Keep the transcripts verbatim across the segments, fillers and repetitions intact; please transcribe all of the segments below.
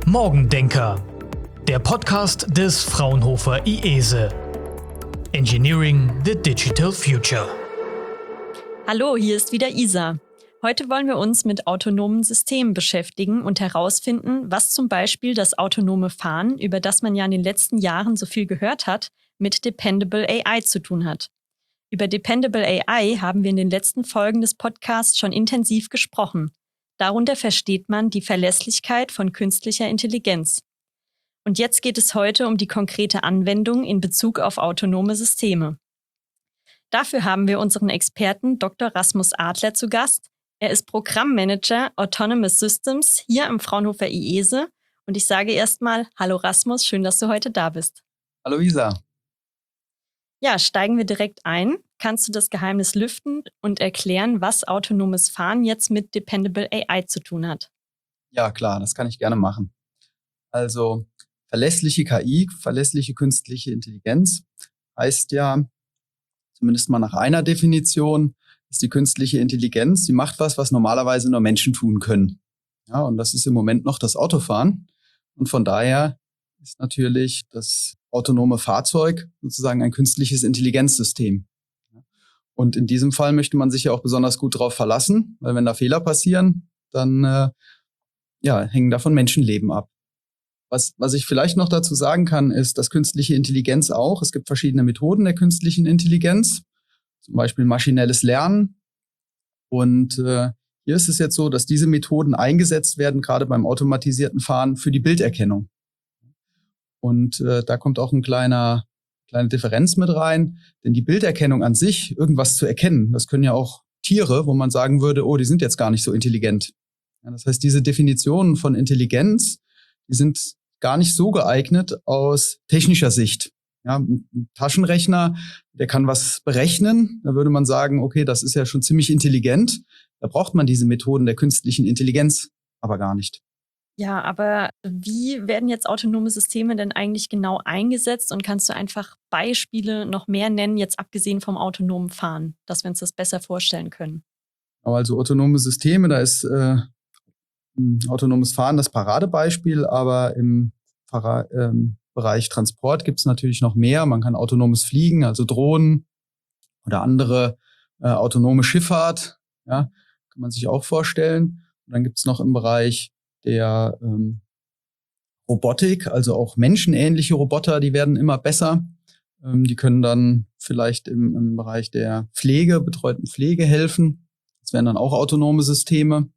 Morgendenker, der Podcast des Fraunhofer I E S E. Engineering the Digital Future. Hallo, hier ist wieder Isa. Heute wollen wir uns mit autonomen Systemen beschäftigen und herausfinden, was zum Beispiel das autonome Fahren, über das man ja in den letzten Jahren so viel gehört hat, mit Dependable A I zu tun hat. Über Dependable A I haben wir in den letzten Folgen des Podcasts schon intensiv gesprochen. Darunter versteht man die Verlässlichkeit von künstlicher Intelligenz. Und jetzt geht es heute um die konkrete Anwendung in Bezug auf autonome Systeme. Dafür haben wir unseren Experten Doktor Rasmus Adler zu Gast. Er ist Programmmanager Autonomous Systems hier am Fraunhofer I E S E. Und ich sage erstmal, hallo Rasmus, schön, dass du heute da bist. Hallo Isa. Ja, steigen wir direkt ein. Kannst du das Geheimnis lüften und erklären, was autonomes Fahren jetzt mit Dependable A I zu tun hat? Ja, klar, das kann ich gerne machen. Also verlässliche K I, verlässliche künstliche Intelligenz heißt ja, zumindest mal nach einer Definition, ist die künstliche Intelligenz, die macht was, was normalerweise nur Menschen tun können. Ja, und das ist im Moment noch das Autofahren. Und von daher ist natürlich das autonome Fahrzeug sozusagen ein künstliches Intelligenzsystem. Und in diesem Fall möchte man sich ja auch besonders gut darauf verlassen, weil wenn da Fehler passieren, dann äh, ja, hängen davon Menschenleben ab. Was, was ich vielleicht noch dazu sagen kann, ist, dass künstliche Intelligenz auch, es gibt verschiedene Methoden der künstlichen Intelligenz, zum Beispiel maschinelles Lernen. Und äh, hier ist es jetzt so, dass diese Methoden eingesetzt werden, gerade beim automatisierten Fahren, für die Bilderkennung. Und äh, da kommt auch ein kleiner kleine Differenz mit rein, denn die Bilderkennung an sich, irgendwas zu erkennen, das können ja auch Tiere, wo man sagen würde, oh, die sind jetzt gar nicht so intelligent. Ja, das heißt, diese Definitionen von Intelligenz, die sind gar nicht so geeignet aus technischer Sicht. Ja, ein Taschenrechner, der kann was berechnen, da würde man sagen, okay, das ist ja schon ziemlich intelligent, da braucht man diese Methoden der künstlichen Intelligenz aber gar nicht. Ja, aber wie werden jetzt autonome Systeme denn eigentlich genau eingesetzt und kannst du einfach Beispiele noch mehr nennen, jetzt abgesehen vom autonomen Fahren, dass wir uns das besser vorstellen können? Also autonome Systeme, da ist äh, autonomes Fahren das Paradebeispiel, aber im Para- ähm, Bereich Transport gibt es natürlich noch mehr. Man kann autonomes Fliegen, also Drohnen oder andere äh, autonome Schifffahrt, ja, kann man sich auch vorstellen. Und dann gibt es noch im Bereich der ähm, Robotik, also auch menschenähnliche Roboter, die werden immer besser. Ähm, die können dann vielleicht im, im Bereich der Pflege, betreuten Pflege helfen. Das wären dann auch autonome Systeme.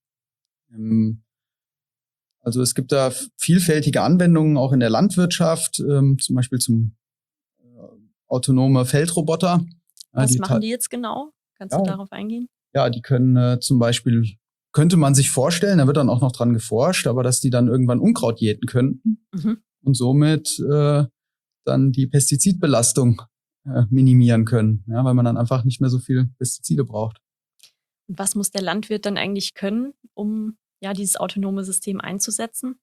Ähm, also es gibt da vielfältige Anwendungen, auch in der Landwirtschaft, ähm, zum Beispiel zum äh, autonome Feldroboter. Was die machen die jetzt genau? Kannst ja, du darauf eingehen? Ja, die können äh, zum Beispiel könnte man sich vorstellen, da wird dann auch noch dran geforscht, aber dass die dann irgendwann Unkraut jäten könnten mhm. und somit äh, dann die Pestizidbelastung äh, minimieren können, ja, weil man dann einfach nicht mehr so viel Pestizide braucht. Und was muss der Landwirt dann eigentlich können, um ja dieses autonome System einzusetzen?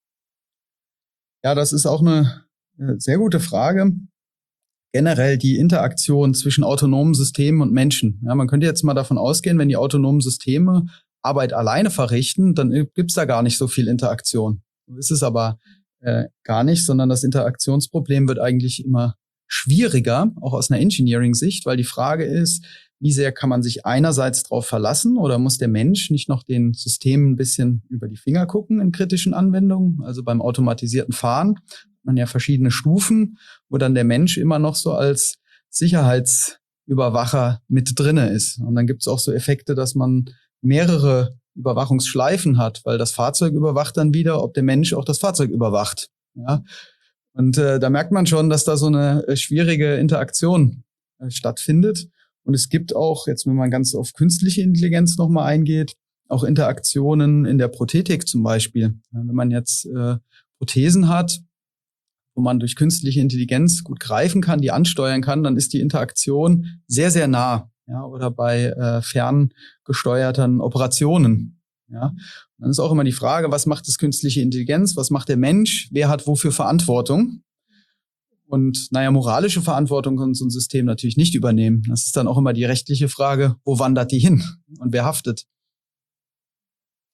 Ja, das ist auch eine äh, sehr gute Frage. Generell die Interaktion zwischen autonomen Systemen und Menschen. Ja, man könnte jetzt mal davon ausgehen, wenn die autonomen Systeme Arbeit alleine verrichten, dann gibt's da gar nicht so viel Interaktion. So ist es aber äh, gar nicht, sondern das Interaktionsproblem wird eigentlich immer schwieriger, auch aus einer Engineering-Sicht, weil die Frage ist, wie sehr kann man sich einerseits drauf verlassen oder muss der Mensch nicht noch den Systemen ein bisschen über die Finger gucken in kritischen Anwendungen? Also beim automatisierten Fahren hat man ja verschiedene Stufen, wo dann der Mensch immer noch so als Sicherheitsüberwacher mit drinne ist. Und dann gibt's auch so Effekte, dass man mehrere Überwachungsschleifen hat, weil das Fahrzeug überwacht dann wieder, ob der Mensch auch das Fahrzeug überwacht. Ja? Und äh, da merkt man schon, dass da so eine äh, schwierige Interaktion äh, stattfindet. Und es gibt auch, jetzt wenn man ganz auf künstliche Intelligenz nochmal eingeht, auch Interaktionen in der Prothetik zum Beispiel. Ja, wenn man jetzt äh, Prothesen hat, wo man durch künstliche Intelligenz gut greifen kann, die ansteuern kann, dann ist die Interaktion sehr, sehr nah. Ja, oder bei äh, ferngesteuerten Operationen. Ja, und dann ist auch immer die Frage, was macht das künstliche Intelligenz, was macht der Mensch, wer hat wofür Verantwortung? Und naja, moralische Verantwortung kann so ein System natürlich nicht übernehmen. Das ist dann auch immer die rechtliche Frage, wo wandert die hin und wer haftet?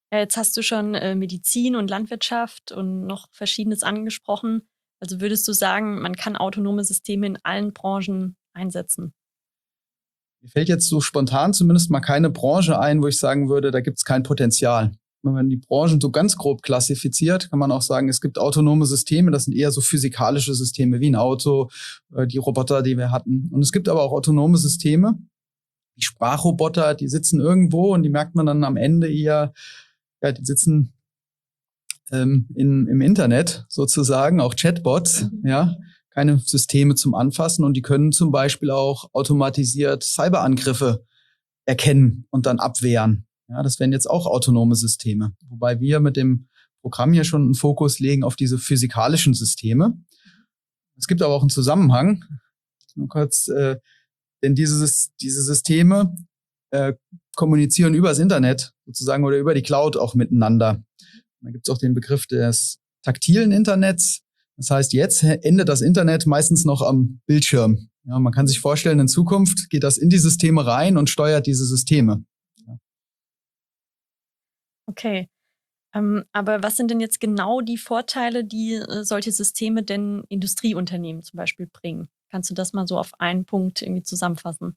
Ja, jetzt hast du schon äh, Medizin und Landwirtschaft und noch Verschiedenes angesprochen. Also würdest du sagen, man kann autonome Systeme in allen Branchen einsetzen? Mir fällt jetzt so spontan zumindest mal keine Branche ein, wo ich sagen würde, da gibt es kein Potenzial. Wenn man die Branchen so ganz grob klassifiziert, kann man auch sagen, es gibt autonome Systeme, das sind eher so physikalische Systeme wie ein Auto, äh, die Roboter, die wir hatten. Und es gibt aber auch autonome Systeme, die Sprachroboter, die sitzen irgendwo und die merkt man dann am Ende eher, ja, die sitzen ähm, in, im Internet sozusagen, auch Chatbots, mhm. ja, keine Systeme zum Anfassen und die können zum Beispiel auch automatisiert Cyberangriffe erkennen und dann abwehren. Ja, das wären jetzt auch autonome Systeme. Wobei wir mit dem Programm hier schon einen Fokus legen auf diese physikalischen Systeme. Es gibt aber auch einen Zusammenhang. Nur kurz, äh, denn diese, diese Systeme äh, kommunizieren übers Internet sozusagen oder über die Cloud auch miteinander. Da gibt es auch den Begriff des taktilen Internets. Das heißt, jetzt endet das Internet meistens noch am Bildschirm. Ja, man kann sich vorstellen, in Zukunft geht das in die Systeme rein und steuert diese Systeme. Ja. Okay. Ähm, aber was sind denn jetzt genau die Vorteile, die äh, solche Systeme denn Industrieunternehmen zum Beispiel bringen? Kannst du das mal so auf einen Punkt irgendwie zusammenfassen?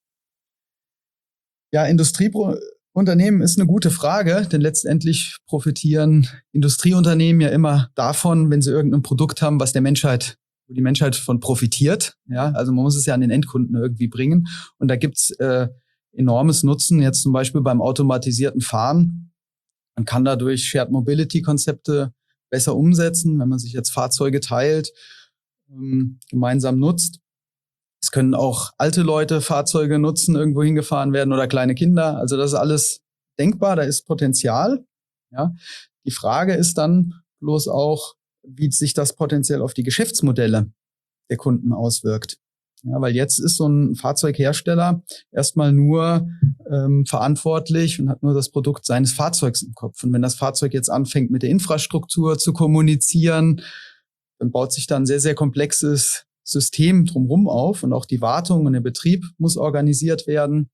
Ja, Industrieunternehmen ist eine gute Frage, denn letztendlich profitieren Industrieunternehmen ja immer davon, wenn sie irgendein Produkt haben, was der Menschheit, wo die Menschheit von profitiert. Ja, also man muss es ja an den Endkunden irgendwie bringen. Und da gibt's äh, enormes Nutzen, jetzt zum Beispiel beim automatisierten Fahren. Man kann dadurch Shared Mobility Konzepte besser umsetzen, wenn man sich jetzt Fahrzeuge teilt, ähm, gemeinsam nutzt. Es können auch alte Leute Fahrzeuge nutzen, irgendwo hingefahren werden oder kleine Kinder. Also das ist alles denkbar, da ist Potenzial. Ja. Die Frage ist dann bloß auch, wie sich das potenziell auf die Geschäftsmodelle der Kunden auswirkt. Ja, weil jetzt ist so ein Fahrzeughersteller erstmal nur ähm, verantwortlich und hat nur das Produkt seines Fahrzeugs im Kopf. Und wenn das Fahrzeug jetzt anfängt, mit der Infrastruktur zu kommunizieren, dann baut sich da ein sehr, sehr komplexes System drumherum auf und auch die Wartung und der Betrieb muss organisiert werden.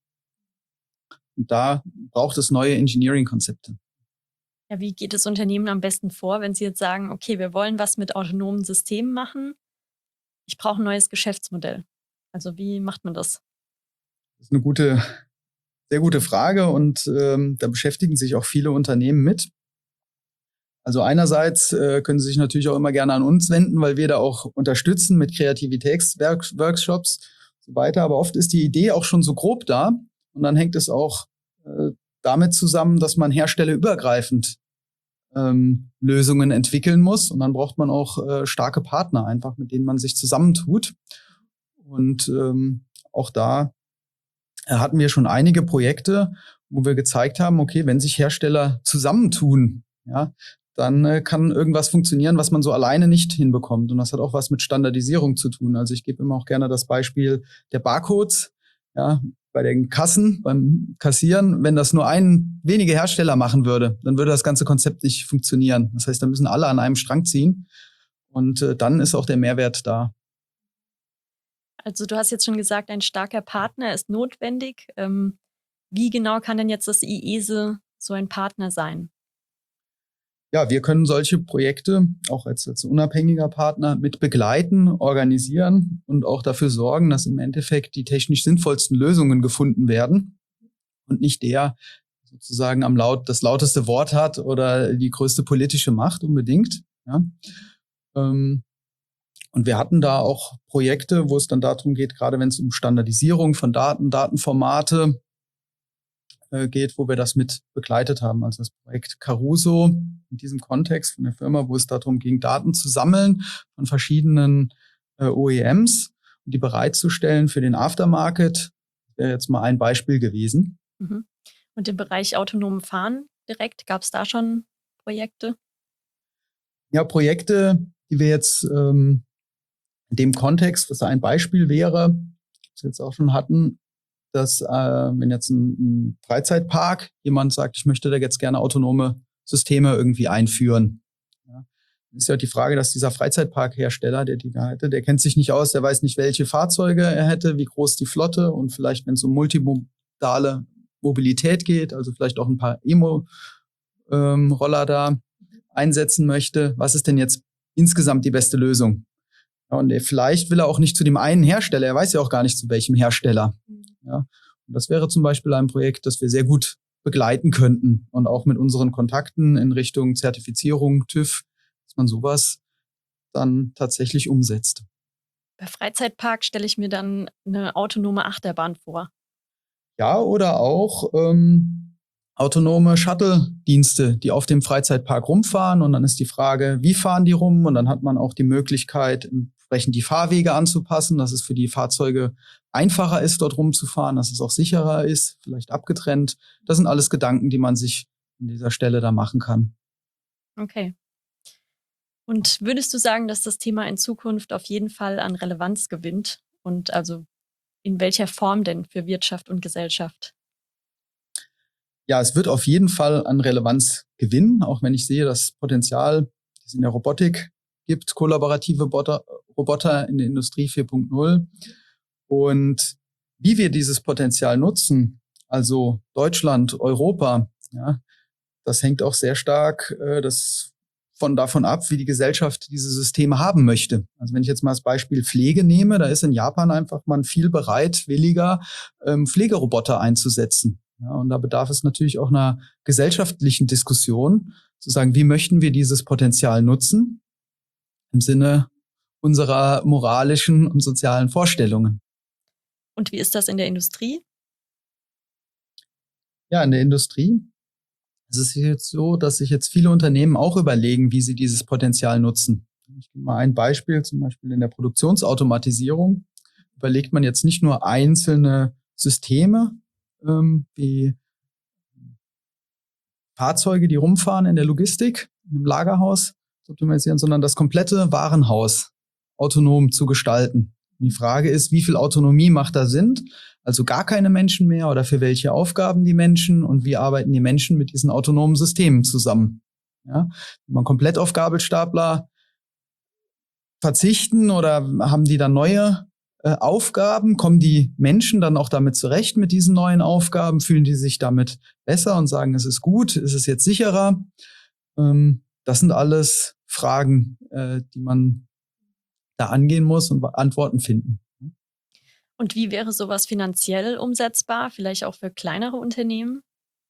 Und da braucht es neue Engineering-Konzepte. Ja, wie geht das Unternehmen am besten vor, wenn sie jetzt sagen, okay, wir wollen was mit autonomen Systemen machen, ich brauche ein neues Geschäftsmodell? Also wie macht man das? Das ist eine gute, sehr gute Frage und ähm, da beschäftigen sich auch viele Unternehmen mit. Also einerseits äh, können Sie sich natürlich auch immer gerne an uns wenden, weil wir da auch unterstützen mit Kreativitätsworkshops und so weiter. Aber oft ist die Idee auch schon so grob da und dann hängt es auch äh, damit zusammen, dass man herstellerübergreifend ähm, Lösungen entwickeln muss und dann braucht man auch äh, starke Partner einfach, mit denen man sich zusammentut. Und ähm, auch da hatten wir schon einige Projekte, wo wir gezeigt haben, okay, wenn sich Hersteller zusammentun, ja, dann äh, kann irgendwas funktionieren, was man so alleine nicht hinbekommt. Und das hat auch was mit Standardisierung zu tun. Also ich gebe immer auch gerne das Beispiel der Barcodes, ja, bei den Kassen, beim Kassieren. Wenn das nur ein wenige Hersteller machen würde, dann würde das ganze Konzept nicht funktionieren. Das heißt, da müssen alle an einem Strang ziehen. Und äh, dann ist auch der Mehrwert da. Also du hast jetzt schon gesagt, ein starker Partner ist notwendig. Ähm, wie genau kann denn jetzt das I E S E so ein Partner sein? Ja, wir können solche Projekte auch als, als unabhängiger Partner mit begleiten, organisieren und auch dafür sorgen, dass im Endeffekt die technisch sinnvollsten Lösungen gefunden werden und nicht der sozusagen am laut das lauteste Wort hat oder die größte politische Macht unbedingt. Ja. Ähm, und wir hatten da auch Projekte, wo es dann darum geht, gerade wenn es um Standardisierung von Daten, Datenformate geht, wo wir das mit begleitet haben. Also das Projekt Caruso in diesem Kontext von der Firma, wo es darum ging, Daten zu sammeln von verschiedenen äh, O E Ms und die bereitzustellen für den Aftermarket, wäre jetzt mal ein Beispiel gewesen. Mhm. Und im Bereich autonomen Fahren direkt, gab es da schon Projekte? Ja, Projekte, die wir jetzt ähm, in dem Kontext, was da ein Beispiel wäre, was wir jetzt auch schon hatten, dass äh, wenn jetzt ein, ein Freizeitpark jemand sagt, ich möchte da jetzt gerne autonome Systeme irgendwie einführen. Ja, ist ja die Frage, dass dieser Freizeitparkhersteller, der die da hätte, der kennt sich nicht aus, der weiß nicht, welche Fahrzeuge er hätte, wie groß die Flotte und vielleicht, wenn es um multimodale Mobilität geht, also vielleicht auch ein paar ähm, Roller da einsetzen möchte, was ist denn jetzt insgesamt die beste Lösung? Ja, und vielleicht will er auch nicht zu dem einen Hersteller, er weiß ja auch gar nicht zu welchem Hersteller. Ja, und das wäre zum Beispiel ein Projekt, das wir sehr gut begleiten könnten und auch mit unseren Kontakten in Richtung Zertifizierung, TÜV, dass man sowas dann tatsächlich umsetzt. Bei Freizeitpark stelle ich mir dann eine autonome Achterbahn vor. Ja, oder auch ähm, autonome Shuttle-Dienste, die auf dem Freizeitpark rumfahren. Und dann ist die Frage, wie fahren die rum? Und dann hat man auch die Möglichkeit, entsprechend die Fahrwege anzupassen, dass es für die Fahrzeuge einfacher ist, dort rumzufahren, dass es auch sicherer ist, vielleicht abgetrennt. Das sind alles Gedanken, die man sich an dieser Stelle da machen kann. Okay. Und würdest du sagen, dass das Thema in Zukunft auf jeden Fall an Relevanz gewinnt? Und also in welcher Form denn für Wirtschaft und Gesellschaft? Ja, es wird auf jeden Fall an Relevanz gewinnen, auch wenn ich sehe, dass Potenzial, das es in der Robotik gibt, kollaborative Roboter, Roboter in der Industrie vier Punkt null. Und wie wir dieses Potenzial nutzen, also Deutschland, Europa, ja, das hängt auch sehr stark äh, das von davon ab, wie die Gesellschaft diese Systeme haben möchte. Also wenn ich jetzt mal das Beispiel Pflege nehme, da ist in Japan einfach man viel bereitwilliger, ähm, Pflegeroboter einzusetzen. Ja, und da bedarf es natürlich auch einer gesellschaftlichen Diskussion, zu sagen, wie möchten wir dieses Potenzial nutzen im Sinne unserer moralischen und sozialen Vorstellungen. Und wie ist das in der Industrie? Ja, in der Industrie es ist jetzt so, dass sich jetzt viele Unternehmen auch überlegen, wie sie dieses Potenzial nutzen. Ich gebe mal ein Beispiel, zum Beispiel in der Produktionsautomatisierung überlegt man jetzt nicht nur einzelne Systeme, ähm, wie Fahrzeuge, die rumfahren in der Logistik, im Lagerhaus zu optimisieren, sondern das komplette Warenhaus autonom zu gestalten. Und die Frage ist, wie viel Autonomie macht da Sinn? Also gar keine Menschen mehr oder für welche Aufgaben die Menschen und wie arbeiten die Menschen mit diesen autonomen Systemen zusammen? Ja, wenn man komplett auf Gabelstapler verzichten oder haben die dann neue äh, Aufgaben? Kommen die Menschen dann auch damit zurecht mit diesen neuen Aufgaben? Fühlen die sich damit besser und sagen, es ist gut, ist es jetzt sicherer? Ähm, das sind alles Fragen, äh, die man da angehen muss und Antworten finden. Und wie wäre sowas finanziell umsetzbar, vielleicht auch für kleinere Unternehmen?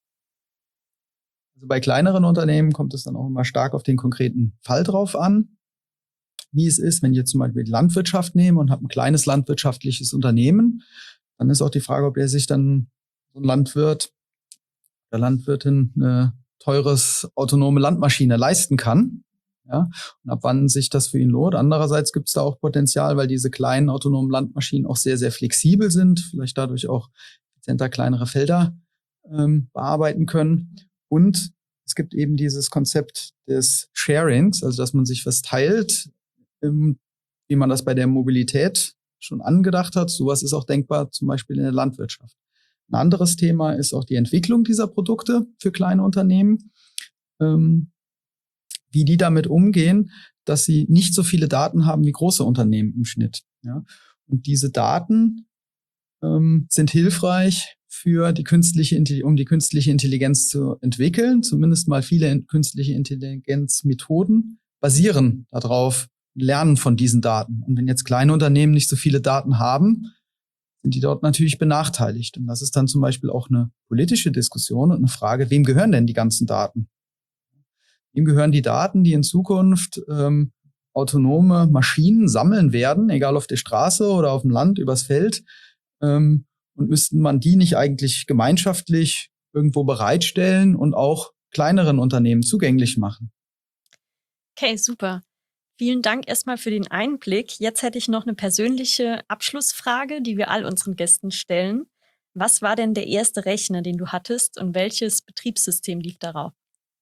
Also bei kleineren Unternehmen kommt es dann auch immer stark auf den konkreten Fall drauf an, wie es ist, wenn ich jetzt zum Beispiel die Landwirtschaft nehme und habe ein kleines landwirtschaftliches Unternehmen, dann ist auch die Frage, ob er sich dann so ein Landwirt oder Landwirtin eine teures autonome Landmaschine leisten kann. Ja, und ab wann sich das für ihn lohnt. Andererseits gibt es da auch Potenzial, weil diese kleinen autonomen Landmaschinen auch sehr, sehr flexibel sind, vielleicht dadurch auch effizienter kleinere Felder ähm, bearbeiten können. Und es gibt eben dieses Konzept des Sharings, also dass man sich was teilt, ähm, wie man das bei der Mobilität schon angedacht hat. Sowas ist auch denkbar, zum Beispiel in der Landwirtschaft. Ein anderes Thema ist auch die Entwicklung dieser Produkte für kleine Unternehmen. Ähm, wie die damit umgehen, dass sie nicht so viele Daten haben wie große Unternehmen im Schnitt. Ja? Und diese Daten ähm, sind hilfreich für die künstliche Intelligenz, um die künstliche Intelligenz zu entwickeln. Zumindest mal viele künstliche Intelligenzmethoden basieren darauf, lernen von diesen Daten. Und wenn jetzt kleine Unternehmen nicht so viele Daten haben, sind die dort natürlich benachteiligt. Und das ist dann zum Beispiel auch eine politische Diskussion und eine Frage, wem gehören denn die ganzen Daten? Ihm gehören die Daten, die in Zukunft ähm, autonome Maschinen sammeln werden, egal auf der Straße oder auf dem Land, übers Feld. Ähm, und müssten man die nicht eigentlich gemeinschaftlich irgendwo bereitstellen und auch kleineren Unternehmen zugänglich machen? Okay, super. Vielen Dank erstmal für den Einblick. Jetzt hätte ich noch eine persönliche Abschlussfrage, die wir all unseren Gästen stellen. Was war denn der erste Rechner, den du hattest und welches Betriebssystem lief darauf?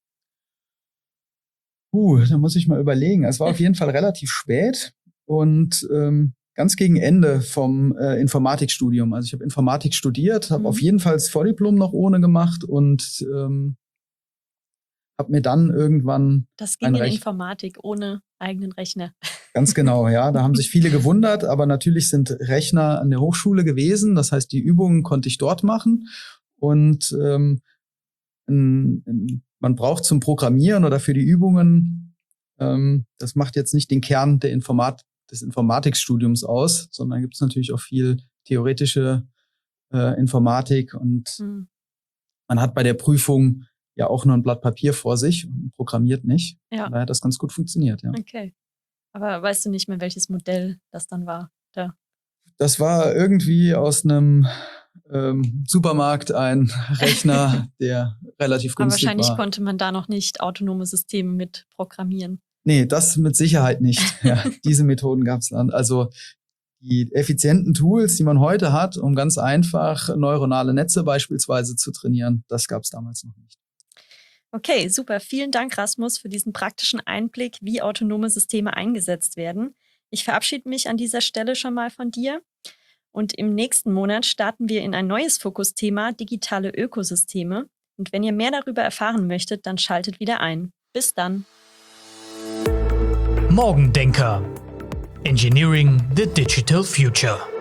Uh, da muss ich mal überlegen. Es war auf jeden Fall relativ spät und ähm, ganz gegen Ende vom äh, Informatikstudium. Also ich habe Informatik studiert, habe Mhm. auf jeden Fall das Vordiplom noch ohne gemacht und ähm, habe mir dann irgendwann Das ging ein in Rech- Informatik ohne eigenen Rechner. Ganz genau, ja. Da haben sich viele gewundert, aber natürlich sind Rechner an der Hochschule gewesen. Das heißt, die Übungen konnte ich dort machen. Und ähm, ein, ein man braucht zum Programmieren oder für die Übungen, ähm, das macht jetzt nicht den Kern der Informat- des Informatikstudiums aus, sondern gibt es natürlich auch viel theoretische äh, Informatik und mhm. man hat bei der Prüfung ja auch nur ein Blatt Papier vor sich und programmiert nicht. Ja. Von daher hat das ganz gut funktioniert, ja. Okay. Aber weißt du nicht mehr, welches Modell das dann war? Da. Das war irgendwie aus einem ähm, Supermarkt ein Rechner, der relativ günstig war. Aber wahrscheinlich war. Konnte man da noch nicht autonome Systeme mit programmieren. Nee, das mit Sicherheit nicht. Ja, diese Methoden gab es dann. Also die effizienten Tools, die man heute hat, um ganz einfach neuronale Netze beispielsweise zu trainieren, das gab es damals noch nicht. Okay, super. Vielen Dank, Rasmus, für diesen praktischen Einblick, wie autonome Systeme eingesetzt werden. Ich verabschiede mich an dieser Stelle schon mal von dir. Und im nächsten Monat starten wir in ein neues Fokusthema, digitale Ökosysteme. Und wenn ihr mehr darüber erfahren möchtet, dann schaltet wieder ein. Bis dann. Morgendenker. Engineering the Digital Future.